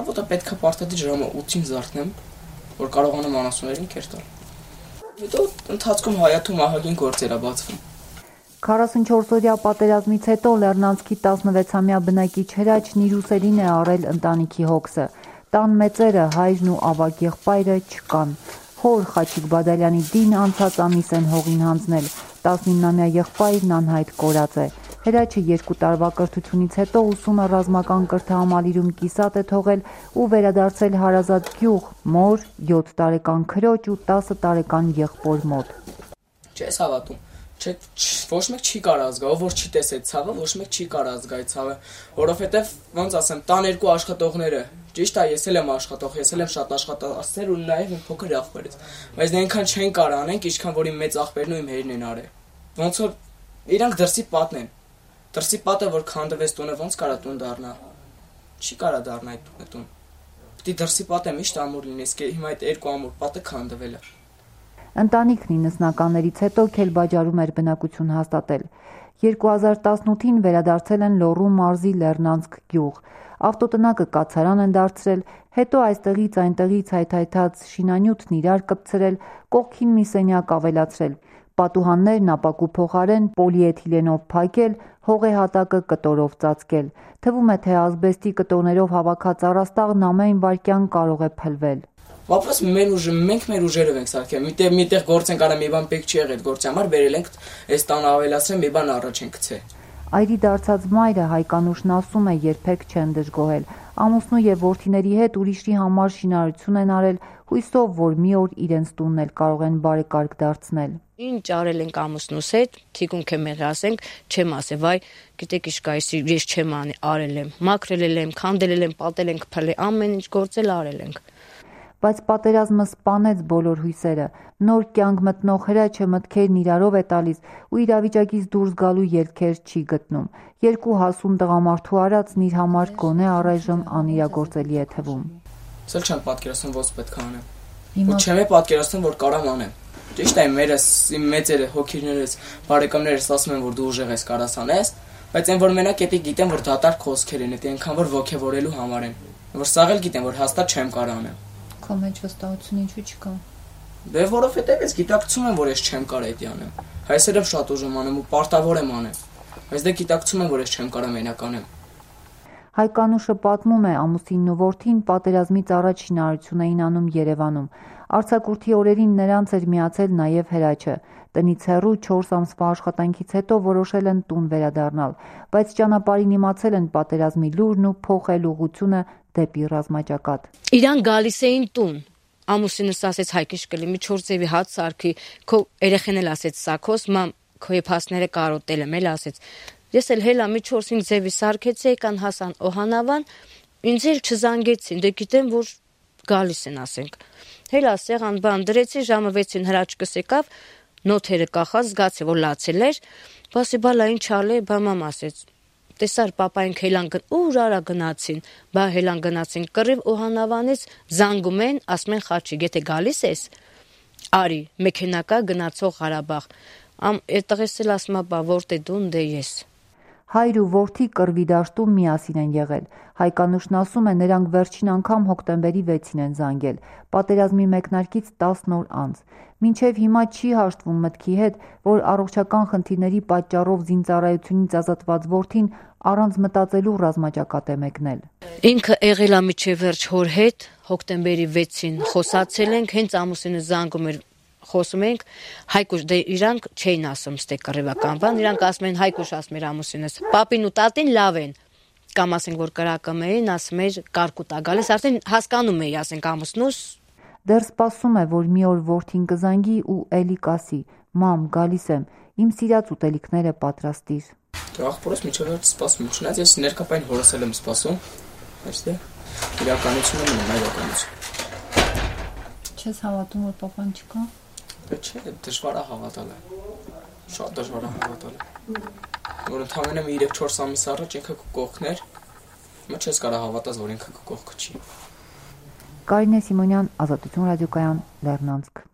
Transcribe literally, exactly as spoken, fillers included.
Առավոտը պետք է պարտադիր ժամը ութին զարթնեմ, որ կարողանամ անասուններին կեր տալ։ Հետո ընթացքում հայաթում ահագին գործեր է բացվում։ քառասունչորսօրյա պատերազմից հետո Լեռնանցքի տասնվեցամյա բնակիչ Հրաչն իր ուսերին է առել ընտանիքի հոգսը։ Տան մեծերը, հայրն ու ավագ եղբայրը չկան։ Հոր Խաչիկ Բադալյանի դին անցած ամիս են հողին հանձնել, տասնինամյա եղբայրն անհայտ կորած է։ Հրաչը երկու տարվա կրթությունից հետո ուսումը ռազմական կրթահամալիրում կիսատ է թողել ու վերադարձել հարազատ գյուղ, մոր, յոթ տարեկան քրոջ ու տասը տարեկան եղբոր մոտ։ Չես հավատում, ոչ մեկ չի կարող ազգա, ով որ չի տեսել ցավը, ոչ մեկ չի կարող ազգա այդ ցավը, որովհետև ոնց ասեմ, տան երկու աշխատողները, ճիշտ է, ես էլ եմ աշխատող, ես էլ եմ շատ աշխատասեր ու նաև իմ փոքր աղբերից, բայց նա այնքան չեն կարող անենք, ինչքան որ իմ մեծ աղբերն ու իմ հերն են արել։ Ոնց որ իրանք դրսի պատն են։ Դրսի պատը որ քանդվեց տունը ոնց կարա տուն դառնա։ Չի կարա դառնա այդ տուն։ Պիտի դրսի պատը միշտ ամուր լինի, իսկ հիմա այդ երկու ամուր պատը քանդվել է։ Ընտանիքն իննսնականներից հետո Քելբաջարում էր բնակություն հաստատել։ երկու հազար տասնութին վերադարձել են Լոռու մարզի Լեռնանցք գյուղ։ Ավտոտնակը կացարան են դարձրել, հետո այստեղից այնտեղից հայթայթած շինանյութն իրար կպցրել, կողքին մի սենյակ ավելացրել։ Պատուհաններն ապակու փոխարեն պոլիէթիլենով փակել, հողեհատակը կտորով ծածկել։ Թվում է, թե ազբեստի կտորներով հավաքած առաստաղն ամեն վայրկյան կարող է փլվել։ Вопрос մեր ուժը, մենք մեր ուժերով ենք սարքել։ Միտեղ միտեղ գործ ենք արել, մի բան պետք չի եղել այդ գործի համար, բերել ենք այս տանը ավելացրել, մի բան առաջ ենք գցել։ Այրի դարձած մայրը Հայկանուշն ասում է, երբեք չեն դժգոհել։ Ամուսնու եւ որդիների հետ ուրիշի համար շինարարություն են արել, հույսով, որ մի օր իրենց տունն էլ կարող են բարեկարգ դարձնել։ Ինչ արել ենք ամուսնուս հետ, թիկունք եմ եղել, ասենք, չեմ ասել, վայ, գիտեք ինչ կա, ես չեմ արել եմ, մաքրել եմ, քանդել եմ, պատել ենք, փլել, ամեն ինչ գործել արել ենք։ Բայց պատերազմը սպանեց բոլոր հույսերը։ Նոր կյանք մտնող Հրաչը մտքերն իրարով է տալիս ու իրավիճակից դուրս գալու ելքեր չի գտնում։ Երկու հասուն տղամարդու արածն իր համար գոնե առայժմ անիրագործելի է թվում։ Սել չեմ պատկերացնում ոնց պետք է անեմ։ Ու չեմ պատկերացնում, որ կարամ անեմ։ Ճիշտ է, մերս, իմ մեծերը, հոգիներս, բարեկամներս ասում են, որ դու ուժեղ ես, կարաս անես, բայց այն որ մենակ էդի գիտեմ, որ դատարկ խոսքեր են, էդի այնքան որ ոգևորելու համար են։ Որ սաղ էլ գիտեմ, որ հաստատ չեմ կարող անեմ։ Քո մեջ վստահություն ինչու չկա։ Դե որովհետև ես գիտակցում եմ, որ ես չեմ կարող էդի անեմ։ Հայսերով շատ ուժում անեմ ու պարտավոր եմ անեմ։ Բայց դե գիտակցում եմ, որ ես չեմ կարող մենակ անեմ։ Հայկանուշը պատմում է, ամուսինն ու որդին պատերազմից առաջ շինարարություն էին անում Երևանում։ Արձակուրդի օրերին նրանց էր միացել նաև Հրաչը։ Տնից հեռու չորս ամսվա աշխատանքից հետո որոշել են տուն վերադառնալ, բայց ճանապարհին իմացել են պատերազմի լուրն ու փոխել ուղղությունը դեպի ռազմաճակատ։ Իրան գալիս էին տուն։ Ամուսինս ասեց հայք ինչ կլի, մի չորս ձևի հաց սարքի, քո երեխեն էլ ասեց սակոս, մամ քո եփասները կարոտել եմ, էլ ասեց։ Ես էլ հելա մի չորս-հինգ ձևի սարքեցի, եկան հասան Օհանավան, ինձ էլ չզանգեցին, դե գիտեմ, որ գալիս են, ասենք։ Հելա սեղան բան դրեցի, ժամը վեցին Հրաչկս եկավ, նոթերը կախած, զգացի, որ լացել էր, բասի բալա ինչ ալե, բա մամ ասեց։ Տեսար պապայինք հելան ուր արա գնացին, բա հելան գնացին կռիվ Օհանավանից զանգում են, ասում են Խաչիկ, եթե գալիս ես, արի, մեքենա կա գնացող Ղարաբաղ։ Ամ այդտեղից էլ ասում է, բա որտե դուն, դե ես։ Հայր ու որդի կռվի դաշտում միասին են եղել։ Հայկանուշն ասում է, նրանք վերջին անգամ հոկտեմբերի վեցին են զանգել, պատերազմի մեկնարկից տասն օր անց։ Մինչև հիմա չի հաշտվում մտքի հետ, որ առողջական խնդիրների պատճառով զինծառայությունից ազատված որդին առանց մտածելու ռազմաճակատ է մեկնել։ Ինքը եղել է միջև վերջ հոր հետ, հոկտեմբերի վեցին խոսացել ենք, հենց ամուսինը զանգում էր, խոսում ենք, Հայկուշ, դե իրանք չէին ասում ստե կռիվական բան, իրանք ասում են Հայկուշ, ասում էր ամուսինս, պապին ու տատին լավ են, կամ ասենք որ կրակում էին, ասում էր կարկուտ ա գալիս, արդեն հասկանում էի, ասենք ամուսնուս։ Դեռ սպասում է, որ մի օր որդին կզանգի ու էլի կասի, մամ, գալիս եմ, իմ սիրած ուտելիքները պատրաստիր։ Աղբորս միջև վերջ սպասում, չնայած ես ներկապային հորս էլ եմ սպասում, բայց դե իրականությունը մնում է իրականություն։ Չես հավատում, որ պապան չկա։ Չէ, դժվար է հավատալը, շատ դժվար է հավատալը, որ ընդամենը մի երեք-չորս ամիս առաջ ինքը կողքներ, հիմա չես կարող հավատալ, որ ինքը կողքը չի։ Կարինե Սիմոնյան, Ազատություն ռադիոկայան, Լեռնանցք։